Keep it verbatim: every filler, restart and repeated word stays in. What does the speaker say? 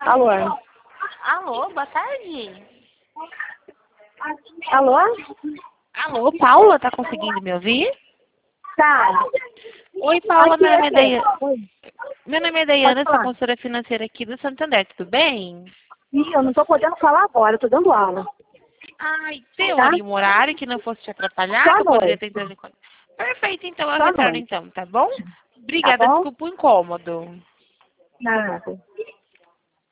Alô? Alô, boa tarde. Alô? Alô, Paula, tá conseguindo me ouvir? Tá. Oi, Paula, Aqui meu nome é é quem? Daiane. Oi, Meu nome é pode Daiane, sou falar. consultora financeira aqui do Santander, tudo bem? Ih, eu não tô podendo falar agora, eu tô dando aula. Ai, tem Tá? ali um horário que não fosse te atrapalhar, Só que à eu poderia noite. tentar... Perfeito, então eu Só à retorno noite. então, tá bom? Tá Obrigada, bom? desculpa o incômodo. Nada.